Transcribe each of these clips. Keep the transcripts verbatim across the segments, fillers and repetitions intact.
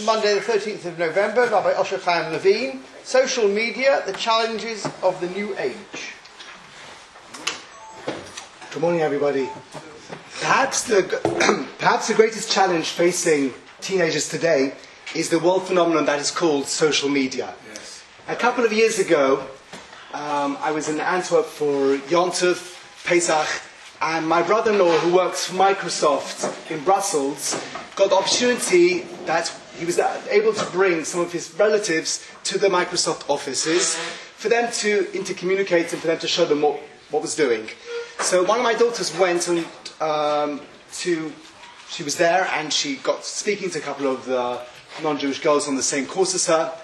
Monday the thirteenth of November, Rabbi Osher Chaim Levine, Social Media, the Challenges of the New Age. Good morning, everybody. Perhaps the, perhaps the greatest challenge facing teenagers today is the world phenomenon that is called social media. Yes. A couple of years ago, um, I was in Antwerp for Yom Tov, Pesach, and my brother-in-law, who works for Microsoft in Brussels, got the opportunity that he was able to bring some of his relatives to the Microsoft offices for them to intercommunicate and for them to show them what, what was doing. So one of my daughters went and, um, to, she was there and she got speaking to a couple of the non-Jewish girls on the same course as her.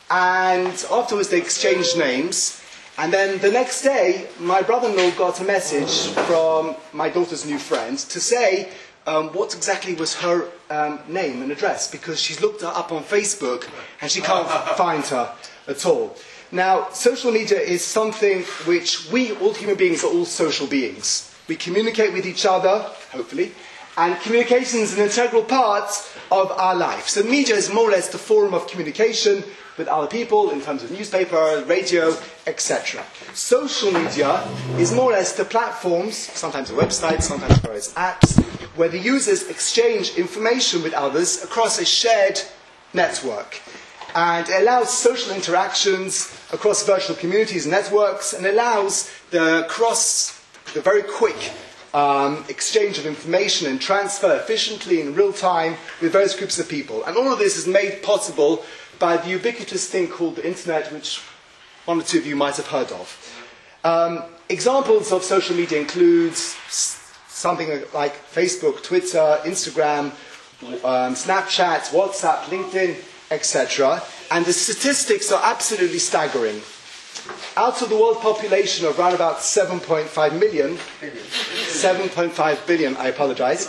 And afterwards they exchanged names. And then the next day, my brother-in-law got a message from my daughter's new friend to say um, what exactly was her um, name and address, because she's looked her up on Facebook and she can't find her at all. Now, social media is something which we, all human beings, are all social beings. We communicate with each other, hopefully, and communication is an integral part of our life. So media is more or less the forum of communication with other people in terms of newspaper, radio, et cetera. Social media is more or less the platforms, sometimes a website, sometimes various apps, where the users exchange information with others across a shared network. And it allows social interactions across virtual communities and networks, and allows the cross, the very quick um, exchange of information and transfer efficiently in real time with various groups of people. And all of this is made possible by the ubiquitous thing called the internet, which one or two of you might have heard of. Um, examples of social media include something like Facebook, Twitter, Instagram, um, Snapchat, WhatsApp, LinkedIn, et cetera. And the statistics are absolutely staggering. Out of the world population of around about seven point five million, seven point five billion, I apologize,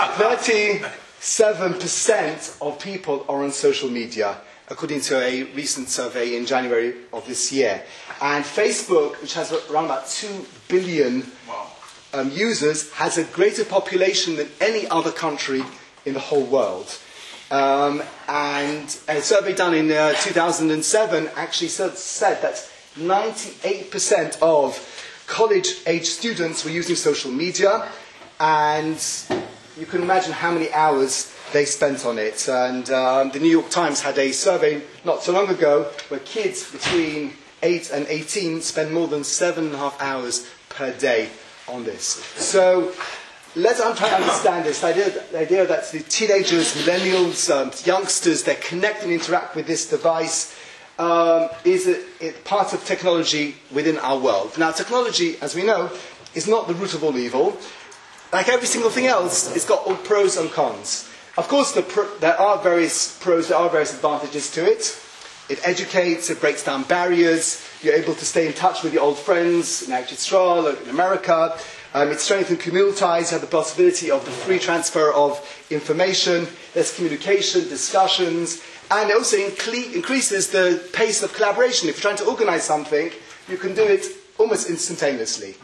thirty-seven percent of people are on social media, according to a recent survey in January of this year. And Facebook, which has around about two billion um, users, has a greater population than any other country in the whole world. Um, and a survey done in uh, two thousand seven actually said, said that ninety-eight percent of college-age students were using social media, and you can imagine how many hours they spent on it. And um, the New York Times had a survey not so long ago where kids between eight and eighteen spend more than seven and a half hours per day on this. So let's I'm trying to understand this. The idea, the idea that the teenagers, millennials, um, youngsters, they connect and interact with this device um, is a, a part of technology within our world. Now, technology, as we know, is not the root of all evil. Like every single thing else, it's got all pros and cons. Of course, the pr there are various pros, there are various advantages to it. It educates, it breaks down barriers, you're able to stay in touch with your old friends in Israel, in America. Um, it strengthens communal ties, you have the possibility of the free transfer of information, there's communication, discussions, and it also increases the pace of collaboration. If you're trying to organize something, you can do it almost instantaneously.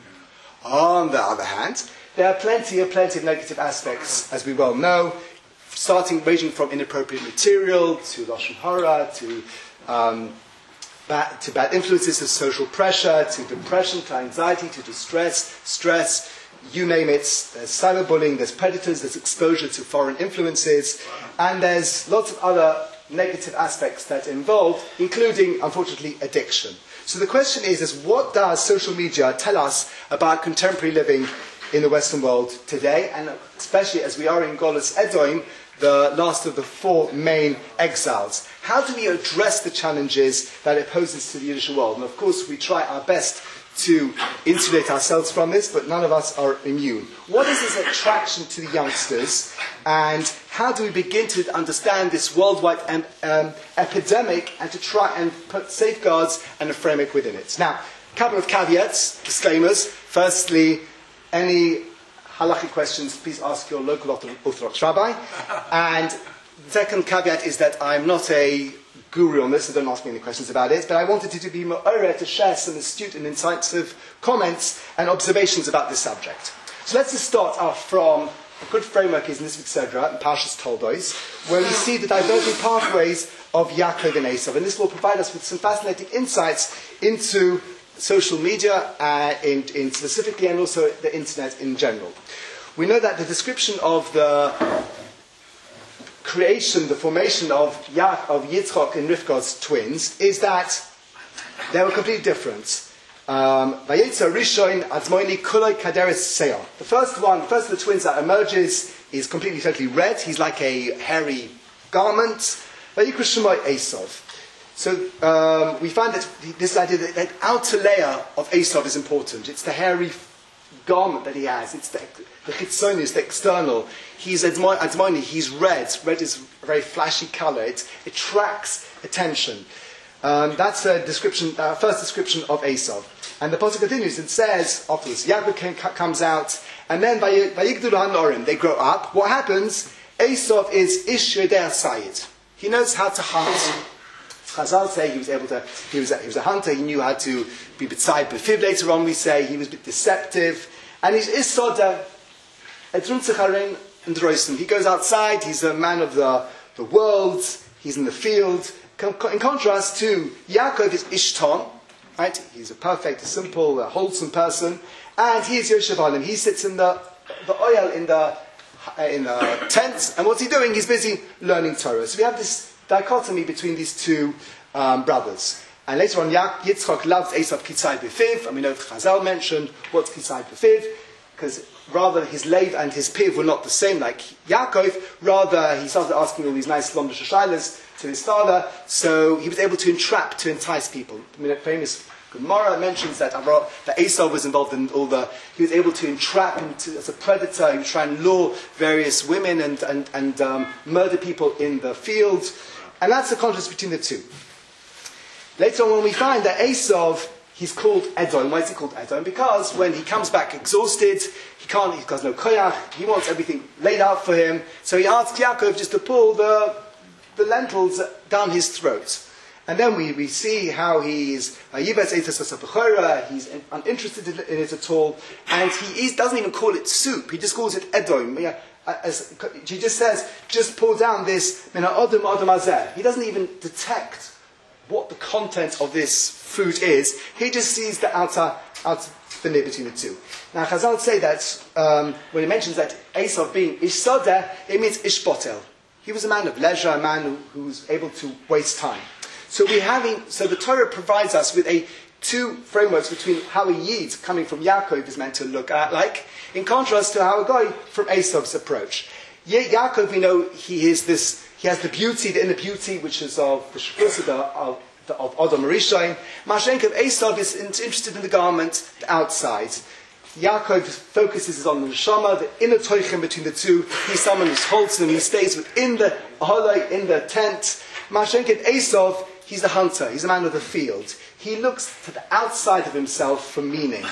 On the other hand, there are plenty of plenty of negative aspects, as we well know, starting ranging from inappropriate material to lashon hara to um, bad, to bad influences of social pressure, to depression, to anxiety, to distress, stress, you name it. There's cyberbullying, there's predators, there's exposure to foreign influences, and there's lots of other negative aspects that involve, including, unfortunately, addiction. So the question is, is what does social media tell us about contemporary living in the Western world today, and especially as we are in Golos Edom, the last of the four main exiles? How do we address the challenges that it poses to the Yiddish world? And of course, we try our best to insulate ourselves from this, but none of us are immune. What is this attraction to the youngsters, and how do we begin to understand this worldwide um, um, epidemic and to try and put safeguards and a framework within it? Now, a couple of caveats, disclaimers. Firstly, any halachic questions, please ask your local Orthodox rabbi. And the second caveat is that I'm not a guru on this, so don't ask me any questions about it, but I wanted to be more to share some astute and incisive comments and observations about this subject. So let's just start off from a good framework is in this week's Sedra, in Parshas Toldos, where we see the diverging pathways of Yaakov and Esav. And this will provide us with some fascinating insights into social media, uh, in, in specifically, and also the internet in general. We know that the description of the creation, the formation of, ya- of Yitzchak and Rivka's twins, is that they were completely different. Um, the first one, the first of the twins that emerges is completely, totally red. He's like a hairy garment. Esav. So um, we find that this idea that that outer layer of Esav is important. It's the hairy garment that he has. It's the, the chitzonis, the external. He's admoni, he's red. Red is a very flashy color. It attracts attention. Um, that's a description, uh, first description of Esav. And the pasuk continues. It says afterwards, Yaakov came, comes out, and then vayigdulu hanorim, they grow up. What happens? Esav is ish yodei sayid. He knows how to hunt. Chazal say he was able to. He was a, he was a hunter. He knew how to be b'tzai b'fiv. Later on, we say he was a bit deceptive, and he's isoda etruntzacharen and droisim. He goes outside. He's a man of the the world. He's in the field. In contrast to Yaakov is ishton, right? He's a perfect, a simple, a wholesome person, and he is Yoshev Alim. He sits in the the oil in the in the tent, and what's he doing? He's busy learning Torah. So we have this dichotomy between these two um, brothers. And later on, Yitzchak loves Esav Kitzai B'Fiv, and we know that Chazal mentioned what's Kitzai B'Fiv, because rather his Lev and his Piv were not the same like Yaakov, rather he started asking all these nice Lomda Shashailas to his father, so he was able to entrap, to entice people. I mean, a famous Gemara mentions that, that Esau was involved in all the, he was able to entrap him to, as a predator. He would try and lure various women and, and, and um, murder people in the field. And that's the contrast between the two. Later on, when we find that Esau, he's called Edom. Why is he called Edom? Because when he comes back exhausted, he can't, he has no koyach, he wants everything laid out for him. So he asks Yaakov just to pull the, the lentils down his throat. And then we, we see how he's he's uninterested in it at all, and he is, doesn't even call it soup. He just calls it edom. As, he just says, just pour down this odom odom azeh. He doesn't even detect what the content of this food is. He just sees the outer outer veneer between the two. Now Chazal say that um, when he mentions that Esav being ish sodeh, it means ish botel. He was a man of leisure, a man who, who was able to waste time. So we having, so the Torah provides us with a two frameworks between how a Yid coming from Yaakov is meant to look at, like, in contrast to how a guy from Esav's approach. Ya- Yaakov, we know he is this, he has the beauty, the inner beauty, which is of the shekusa of of Adam Rishon. Mashenkev, Esav is interested in the garment, the outside. Yaakov focuses on the neshama, the inner toichem between the two. He's someone who's wholesome. He stays within the aholai, in the tent. Mashenkev, Esav, he's the hunter. He's a man of the field. He looks to the outside of himself for meaning.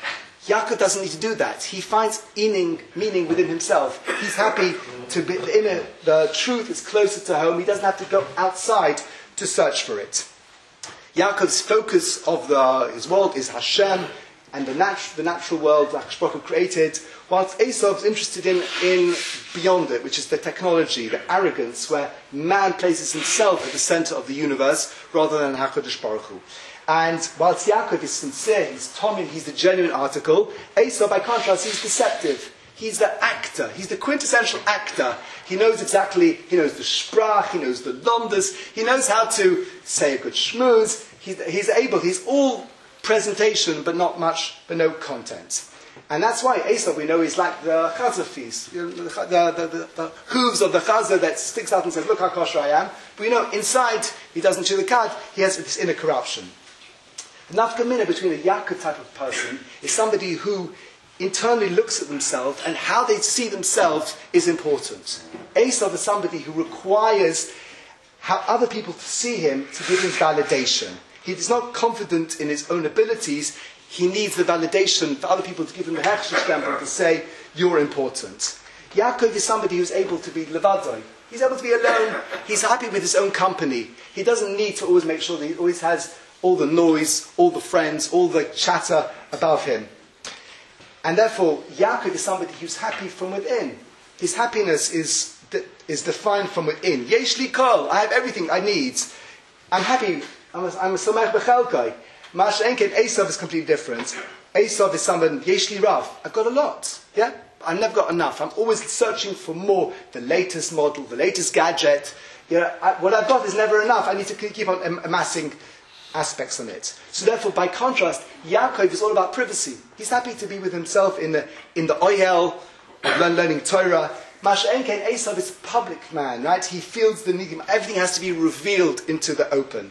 Yaakov doesn't need to do that. He finds meaning, meaning within himself. He's happy to be the inner. The truth is closer to home. He doesn't have to go outside to search for it. Yaakov's focus of the, his world is Hashem and the, nat- the natural world that Hashbroch created, whilst Esav's interested in, in beyond it, which is the technology, the arrogance, where man places himself at the center of the universe rather than HaKadosh Baruch Hu. And whilst Yaakov is sincere, he's Tommy, he's the genuine article, Esav, by contrast, he's deceptive. He's the actor. He's the quintessential actor. He knows exactly, he knows the sprach, he knows the lomdas, he knows how to say a good shmooze. He's, he's able, he's all presentation, but not much, but no content. And that's why Esav, we know, is like the chazah feast, you know, the, the, the, the, the hooves of the chazah that sticks out and says, look how kosher I am. But we know, inside, he doesn't chew the cud, he has this inner corruption. The nafka mina between a Yaakov type of person is somebody who internally looks at themselves, and how they see themselves is important. Esav is somebody who requires how other people to see him to give him validation. He is not confident in his own abilities. He needs the validation for other people to give him the hechsher stempel to say, you're important. Yaakov is somebody who's able to be levadoi. He's able to be alone. He's happy with his own company. He doesn't need to always make sure that he always has all the noise, all the friends, all the chatter above him. And therefore, Yaakov is somebody who's happy from within. his happiness is, de- is defined from within. Yesh li kol, I have everything I need. I'm happy. I'm a, I'm a samech b'chelkai. Mash enken, Esav is completely different. Esav is someone, yesh li rav. I've got a lot. Yeah? I've never got enough. I'm always searching for more, the latest model, the latest gadget. You know, I, what I've got is never enough. I need to keep on am- amassing aspects on it. So therefore, by contrast, Yaakov is all about privacy. He's happy to be with himself in the in the oyel of learn, learning Torah. Masha Enken, Esav is a public man, right? He feels the need. Everything has to be revealed into the open.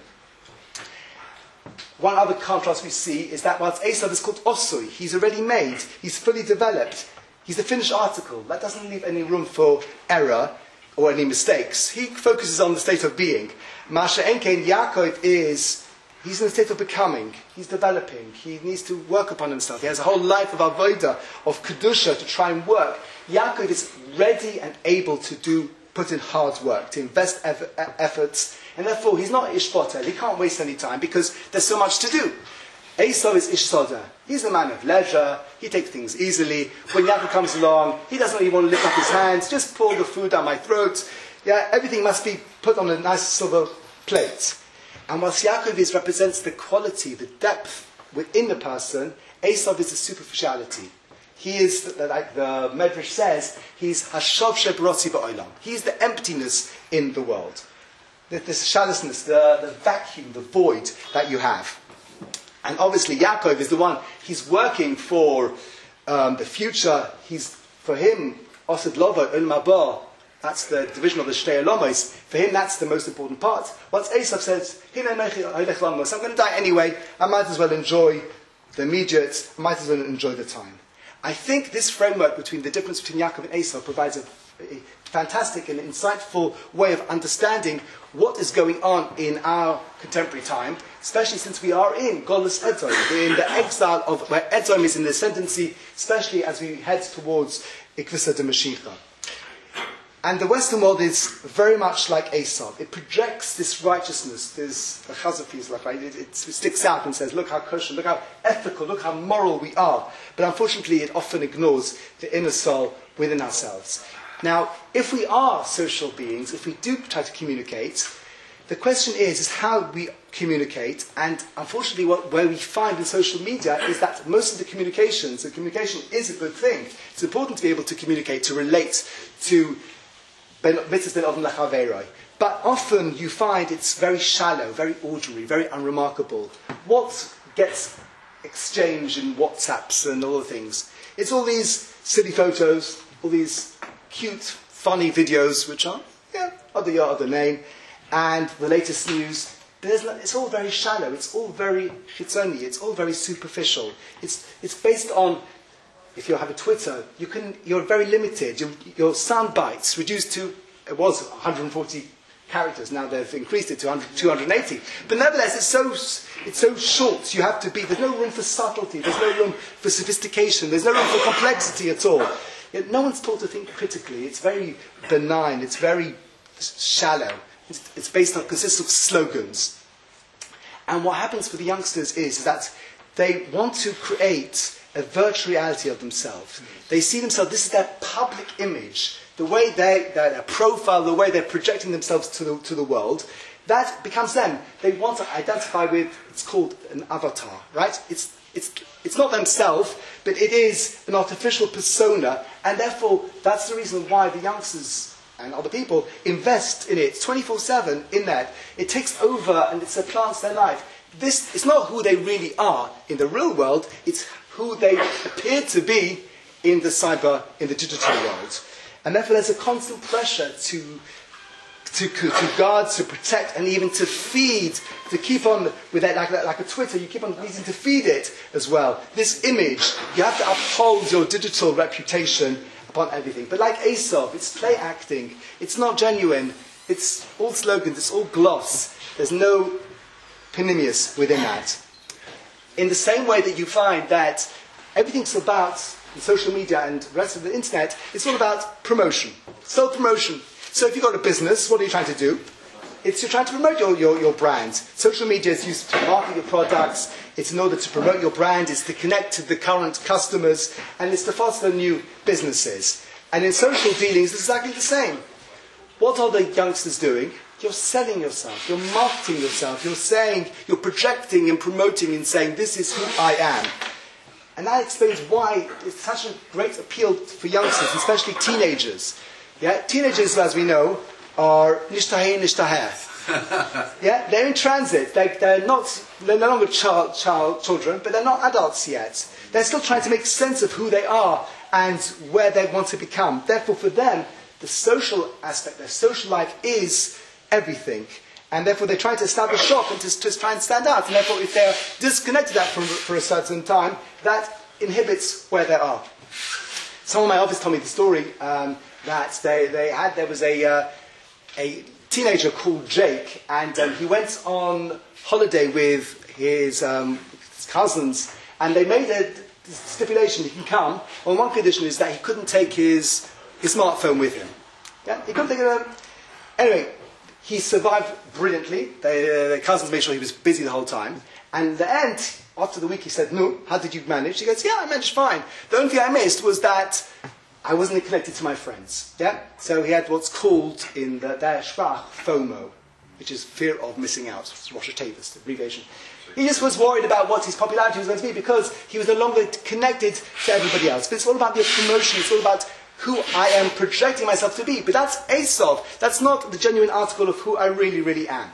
One other contrast we see is that whilst Esav is called Osui, he's already made, he's fully developed, he's the finished article. That doesn't leave any room for error or any mistakes. He focuses on the state of being. Masha Enken, Yaakov is... He's in a state of becoming. He's developing. He needs to work upon himself. He has a whole life of avodah, of kedusha to try and work. Yaakov is ready and able to do, put in hard work, to invest eff- efforts, and therefore he's not ishpoter. He can't waste any time because there's so much to do. Esau is ishsoda. He's a man of leisure. He takes things easily. When Yaakov comes along, he doesn't really want to lift up his hands. Just pull the food down my throat. Yeah, everything must be put on a nice silver plate. And whilst Yaakov is, represents the quality, the depth within the person, Esav is the superficiality. He is, like the Medrash says, he's Hashav Shebrotzi Ba'olam. He's the emptiness in the world. The, the shallousness, the, the vacuum, the void that you have. And obviously Yaakov is the one, he's working for um, the future. He's, for him, Osed Lovo, Un Mabah, that's the division of the Shtei Olomos. For him, that's the most important part. Once Esav says, I'm going to die anyway, I might as well enjoy the immediate, I might as well enjoy the time. I think this framework between the difference between Yaakov and Esav provides a, a fantastic and insightful way of understanding what is going on in our contemporary time, especially since we are in Golus Edom. We're in the exile of where Edom is in the ascendancy, especially as we head towards Ikvisa de Mashiach. And the Western world is very much like Esav. It projects this righteousness, this chazafis, like it, it sticks out and says, look how kosher, look how ethical, look how moral we are. But unfortunately, it often ignores the inner soul within ourselves. Now, if we are social beings, if we do try to communicate, the question is, is how we communicate. And unfortunately, what where we find in social media is that most of the communications, the communication is a good thing. It's important to be able to communicate, to relate, to but often you find it's very shallow, very ordinary, very unremarkable. What gets exchanged in WhatsApps and all the things? It's all these silly photos, all these cute, funny videos, which are, yeah, other year, other name, and the latest news. There's, it's all very shallow, it's all very chitzoni, it's all very superficial. It's, it's based on... If you have a Twitter, you can, you're very limited. Your, your sound bites reduced to, it was one hundred forty characters, now they've increased it to two hundred eighty. But nevertheless, it's so, it's so short, you have to be, there's no room for subtlety, there's no room for sophistication, there's no room for complexity at all. Yet no one's taught to think critically. It's very benign, it's very shallow. It's, it's based on, consists of slogans. And what happens for the youngsters is that they want to create a virtual reality of themselves. They see themselves, this is their public image, the way they, their, their profile, the way they're projecting themselves to the, to the world, that becomes them. They want to identify with, it's called an avatar, right? It's, it's, it's not themselves, but it is an artificial persona, and therefore that's the reason why the youngsters and other people invest in it twenty-four seven in that. It takes over and it supplants their life. This is not who they really are in the real world, it's who they appear to be in the cyber, in the digital world. And therefore there's a constant pressure to, to, to guard, to protect, and even to feed, to keep on with that, like, like a Twitter, you keep on needing to feed it as well. This image, you have to uphold your digital reputation upon everything. But like Esav, it's play acting, it's not genuine, it's all slogans, it's all gloss. There's no Panemius within that. In the same way that you find that everything's about, in social media and the rest of the internet, it's all about promotion, self-promotion. So if you've got a business, what are you trying to do? It's you're trying to promote your, your, your brand. Social media is used to market your products, it's in order to promote your brand, it's to connect to the current customers, and it's to foster new businesses. And in social dealings, it's exactly the same. What are the youngsters doing? You're selling yourself, you're marketing yourself, you're saying, you're projecting and promoting and saying, this is who I am. And that explains why it's such a great appeal for youngsters, especially teenagers. Yeah? Teenagers, as we know, are nishtaheh, nishtaheh. Yeah? They're in transit. They, they're, not, they're no longer child, child, children, but they're not adults yet. They're still trying to make sense of who they are and where they want to become. Therefore, for them, the social aspect, their social life is everything. And therefore they try to establish shop and to, to try and stand out. And therefore if they're disconnected that from, for a certain time, that inhibits where they are. Someone in my office told me the story um, that they, they had, there was a, uh, a teenager called Jake, and um, he went on holiday with his, um, his cousins, and they made a stipulation he can come. On one condition is that he couldn't take his, his smartphone with him. Yeah? He couldn't take it. Anyway, he survived brilliantly. The, the cousins made sure he was busy the whole time. And at the end, after the week, he said, no, how did you manage? He goes, yeah, I managed fine. The only thing I missed was that I wasn't connected to my friends. Yeah? So he had what's called in the their Sprach FOMO, which is fear of missing out. It's Rosh Hashanah, the abbreviation. He just was worried about what his popularity was going to be because he was no longer connected to everybody else. But it's all about the promotion. It's all about who I am projecting myself to be. But that's Esau. That's not the genuine article of who I really, really am.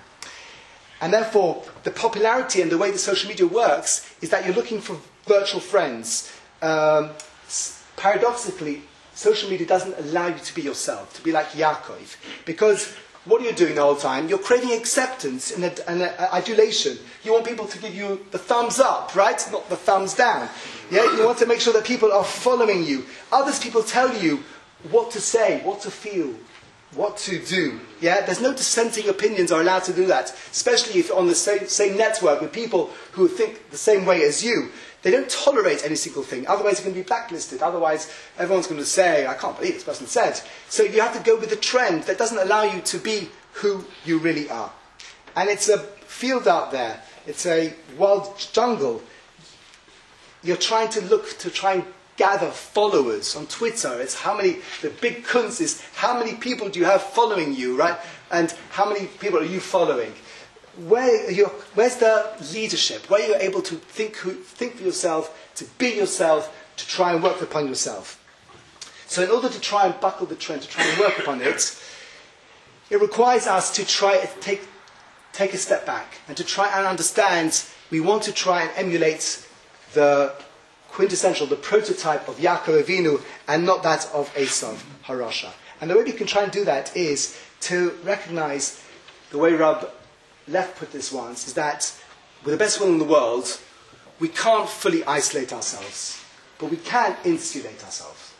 And therefore, the popularity and the way the social media works is that you're looking for virtual friends. Um, paradoxically, social media doesn't allow you to be yourself, to be like Yaakov. Because what are you doing the whole time? You're craving acceptance and, a, and a, a adulation. You want people to give you the thumbs up, right? Not the thumbs down. Yeah? You want to make sure that people are following you. Others people tell you what to say, what to feel, what to do. Yeah? There's no dissenting opinions are allowed to do that. Especially if you're on the same, same network with people who think the same way as you. They don't tolerate any single thing. Otherwise you're going to be blacklisted. Otherwise everyone's going to say, I can't believe this person said. So you have to go with the trend that doesn't allow you to be who you really are. And it's a field out there. It's a wild jungle. You're trying to look to try and gather followers on Twitter. It's how many, the big kunst is how many people do you have following you, right? And how many people are you following? Where you, where's the leadership? Where you're able to think, who, think for yourself, to be yourself, to try and work upon yourself. So in order to try and buckle the trend, to try and work upon it, it requires us to try and take, take a step back and to try and understand we want to try and emulate the quintessential, the prototype of Yaakov Avinu and not that of Esav Harasha. And the way we can try and do that is to recognize the way Rab Leff put this once, is that with the best will in the world, we can't fully isolate ourselves, but we can insulate ourselves.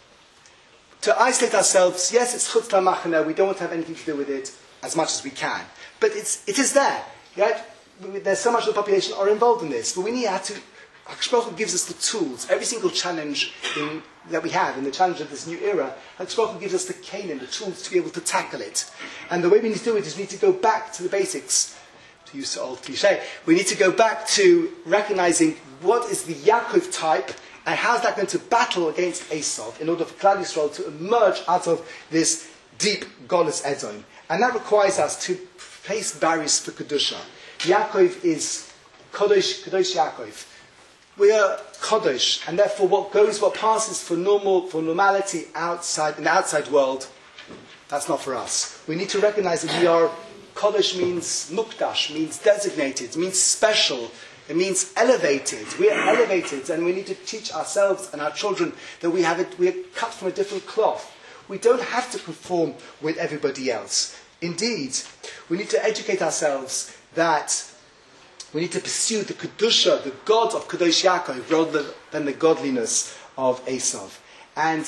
To isolate ourselves, yes, it's chutz lamachana, we don't want to have anything to do with it as much as we can, but it's, it is there. Right? There's so much of the population are involved in this, but we need to, HaKadosh Baruch Hu gives us the tools. Every single challenge in, that we have, in the challenge of this new era, HaKadosh Baruch Hu gives us the kalim, the tools to be able to tackle it. And the way we need to do it is we need to go back to the basics. To use the old cliche, we need to go back to recognizing what is the Yaakov type and how is that going to battle against Esav in order for Klal Yisrael to emerge out of this deep Golus Edom. And that requires us to place barriers for Kedusha. Yaakov is Kodesh, Kodesh Yaakov. We are Kodesh, and therefore what goes, what passes for normal, for normality outside, in the outside world, that's not for us. We need to recognize that we are Kodesh means mukdash, means designated, means special, it means elevated. We are elevated and we need to teach ourselves and our children that we have it, we are cut from a different cloth. We don't have to conform with everybody else. Indeed, we need to educate ourselves that we need to pursue the Kedusha, the God of Kadosh Yaakov, rather than the godliness of Esav. And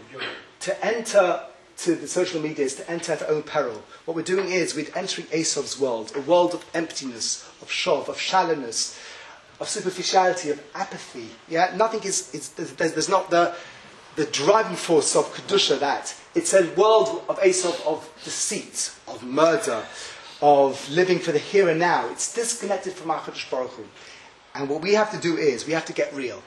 to enter to the social media is to enter at our own peril. What we're doing is we're entering Esav's world, a world of emptiness, of shov, of shallowness, of superficiality, of apathy. Yeah, nothing is. is there's, there's not the the driving force of kedusha. That it's a world of Esav, of deceit, of murder, of living for the here and now. It's disconnected from HaKadosh Baruch Hu. And what we have to do is we have to get real.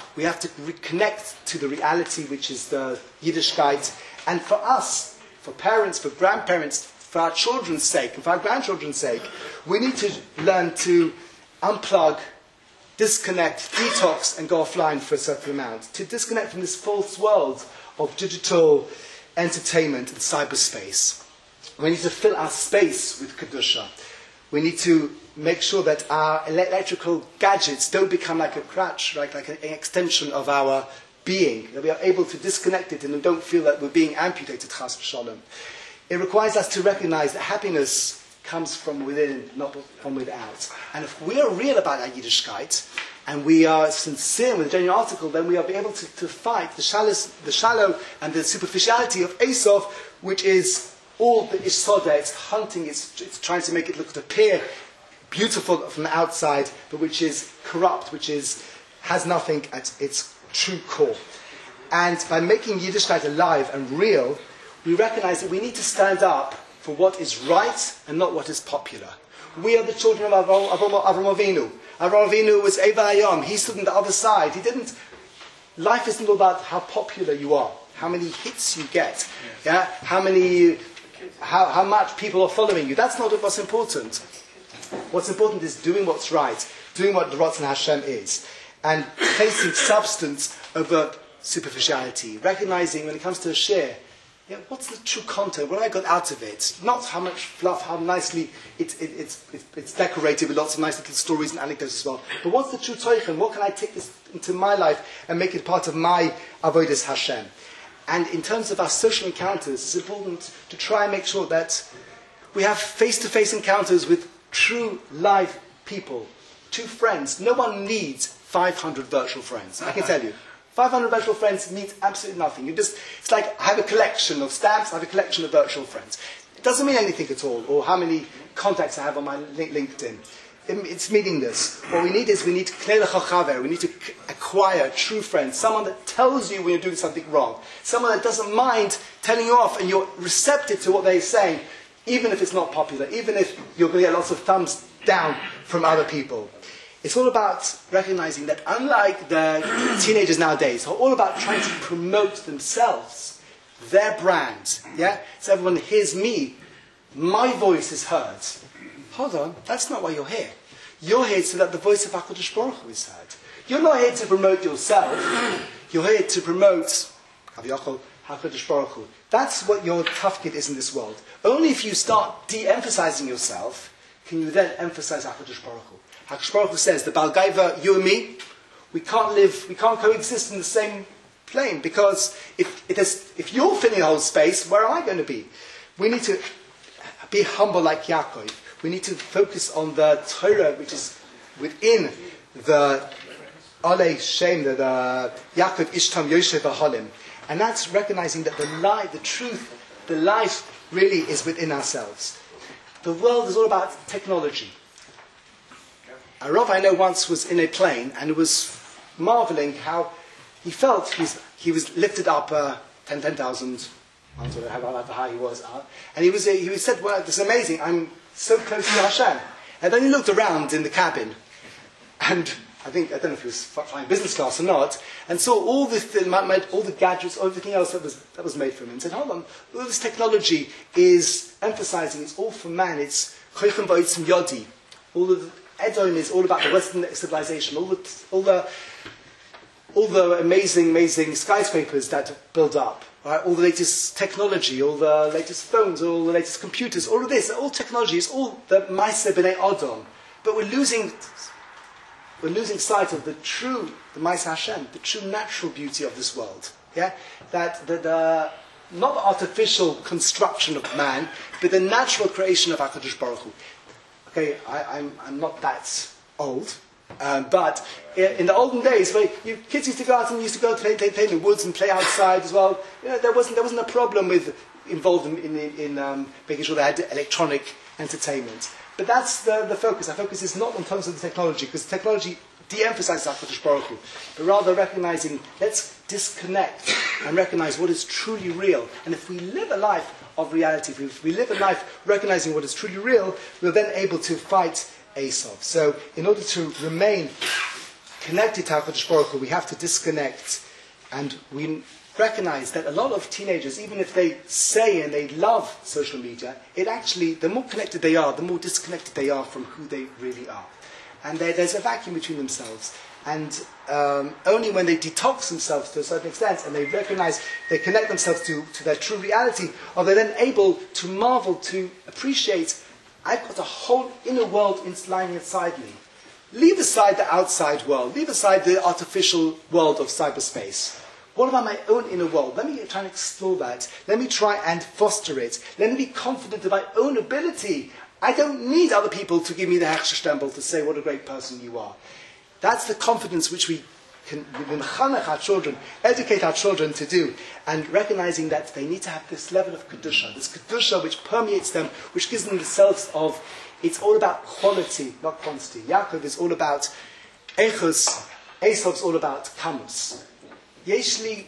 We have to reconnect to the reality, which is the Yiddishkeit. And for us, for parents, for grandparents, for our children's sake, and for our grandchildren's sake, we need to learn to unplug, disconnect, detox, and go offline for a certain amount. To disconnect from this false world of digital entertainment and cyberspace. We need to fill our space with Kedusha. We need to make sure that our electrical gadgets don't become like a crutch, right, like an extension of our being, that we are able to disconnect it and we don't feel that we're being amputated, chas v'shalom. It requires us to recognize that happiness comes from within, not from without. And if we are real about our Yiddishkeit, and we are sincere with the genuine article, then we will be able to, to fight the shallow, the shallow and the superficiality of Esav, which is all the Issoda, it's hunting, it's, it's trying to make it look, appear beautiful from the outside, but which is corrupt, which is has nothing at its true core. And by making Yiddishkeit alive and real, we recognize that we need to stand up for what is right and not what is popular. We are the children of Avram, Avram, Avram Avinu. Avram Avinu was Eva Ayam. He stood on the other side. He didn't. Life isn't all about how popular you are, how many hits you get, yeah, how many, how, how much people are following you. That's not what's important. What's important is doing what's right, doing what the Ratzon Hashem is, and placing substance over superficiality. Recognizing when it comes to a share, yeah, what's the true content? What I got out of it? Not how much fluff, how nicely it, it, it's, it, it's decorated with lots of nice little stories and anecdotes as well. But what's the true Teichen? What can I take this into my life and make it part of my Avodas Hashem? And in terms of our social encounters, it's important to try and make sure that we have face-to-face encounters with true live people, true friends. No one needs five hundred virtual friends, I can tell you. five hundred virtual friends means absolutely nothing. You just, it's like I have a collection of stamps, I have a collection of virtual friends. It doesn't mean anything at all, or how many contacts I have on my LinkedIn. It's meaningless. What we need is we need to clear the chachaver. We need to acquire true friends, someone that tells you when you're doing something wrong, someone that doesn't mind telling you off, and you're receptive to what they're saying, even if it's not popular, even if you're going to get lots of thumbs down from other people. It's all about recognizing that unlike the teenagers nowadays, who are all about trying to promote themselves, their brand, yeah? So everyone hears me, my voice is heard. Hold on, that's not why you're here. You're here so that the voice of HaKadosh Baruch Hu is heard. You're not here to promote yourself. You're here to promote HaKadosh Baruch Hu. That's what your tafkid is in this world. Only if you start de-emphasizing yourself can you then emphasize HaKadosh Baruch Hu. HaKadosh Baruch Hu says, the Baal Gaiva, you and me, we can't live, we can't coexist in the same plane, because if, it is, if you're filling the whole space, where am I going to be? We need to be humble like Yaakov. We need to focus on the Torah, which is within the Olei Shem, the, the Yaakov Ishtam Yosef Ahalim. And that's recognizing that the lie, the truth, the life really is within ourselves. The world is all about technology. A Rav I know once was in a plane and was marveling how he felt he was, he was lifted up uh, ten thousand, I don't know how high he was, uh, and he was uh, he said, well, this is amazing, I'm so close to Hashem. And then he looked around in the cabin, and I think, I don't know if he was flying business class or not, and saw all the, all the gadgets, everything else that was, that was made for him, and said, hold on, all this technology is emphasizing, it's all for man, it's Choichem Ba'otzim Yodi. All the Edom is all about the Western civilization, all the, all the, all the amazing, amazing skyscrapers that build up, right? All the latest technology, all the latest phones, all the latest computers, all of this, all technology, it's all the Maaseh B'nai Adam. But we're losing, we're losing sight of the true, the Maaseh Hashem, the true natural beauty of this world. Yeah, that the, the not the artificial construction of man, but the natural creation of HaKadosh Baruch Hu. Okay, I, I'm, I'm not that old, um, but in the olden days, where you, kids used to go out and used to go play, play, play in the woods and play outside as well. You know, there wasn't there wasn't a problem with involved in, in, in um, making sure they had electronic entertainment. But that's the, the focus. Our focus is not in terms of the technology, because technology de-emphasizes HaKadosh Baruch Hu, but rather recognizing, let's disconnect and recognize what is truly real. And if we live a life of reality, if we live a life recognizing what is truly real, we're then able to fight Esav. So in order to remain connected to HaKadosh Baruch Hu, we have to disconnect, and we recognize that a lot of teenagers, even if they say and they love social media, it actually, the more connected they are, the more disconnected they are from who they really are. And there, there's a vacuum between themselves. And um, only when they detox themselves to a certain extent and they recognize, they connect themselves to, to their true reality, are they then able to marvel, to appreciate, I've got a whole inner world lying inside me. Leave aside the outside world. Leave aside the artificial world of cyberspace. What about my own inner world? Let me try and explore that. Let me try and foster it. Let me be confident of my own ability. I don't need other people to give me the Hechsherstempel to say what a great person you are. That's the confidence which we can mechanech our children, educate our children to do, and recognizing that they need to have this level of kedusha, this kedusha which permeates them, which gives them the sense of, it's all about quality, not quantity. Yaakov is all about echus, Esav's all about kamus. Yeshli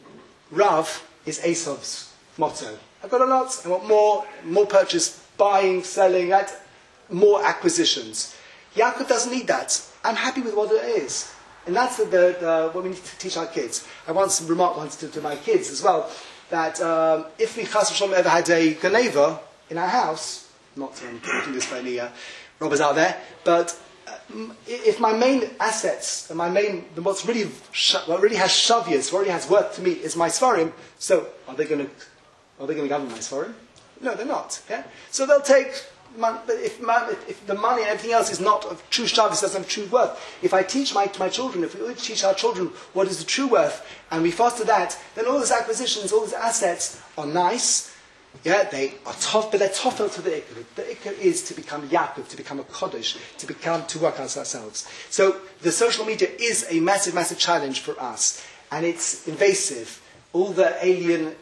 Rav is Esav's motto. I've got a lot, I want more, more purchase, buying, selling, right? More acquisitions. Yaakov doesn't need that. I'm happy with what it is. And that's the, the, the, what we need to teach our kids. I once remarked once to, to my kids as well, that um, if we Chas v'Shalom ever had a Geneva in our house, not um, doing this for any uh, robbers out there, but uh, if my main assets, and my main, what's really, what really has shavias, what really has worth to me is my Sfarim, so are they going to, are they going to govern my Sfarim? No, they're not. Yeah? So they'll take, man, if, man, if, if the money and everything else is not of true shavis, doesn't have true worth. If I teach my, my children, if we teach our children what is the true worth, and we foster that, then all those acquisitions, all those assets are nice. Yeah, they are tough, but they're tougher to the ikr. The ikr is to become Yaakov, to become a Kodesh, to become, to work out ourselves. So the social media is a massive, massive challenge for us. And it's invasive. All the alien,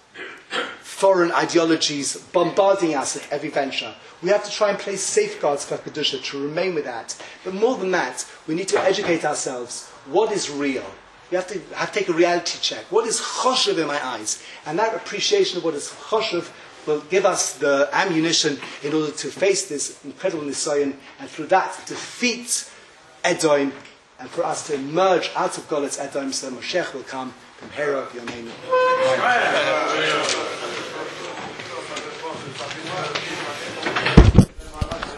foreign ideologies bombarding us at every venture. We have to try and place safeguards for Kedusha to remain with that. But more than that, we need to educate ourselves. What is real? We have to have to take a reality check. What is choshev in my eyes? And that appreciation of what is choshev will give us the ammunition in order to face this incredible nisayon, and through that defeat Edom, and for us to emerge out of Goletz Edom, so Moshiach will come from Hera Yomeinu.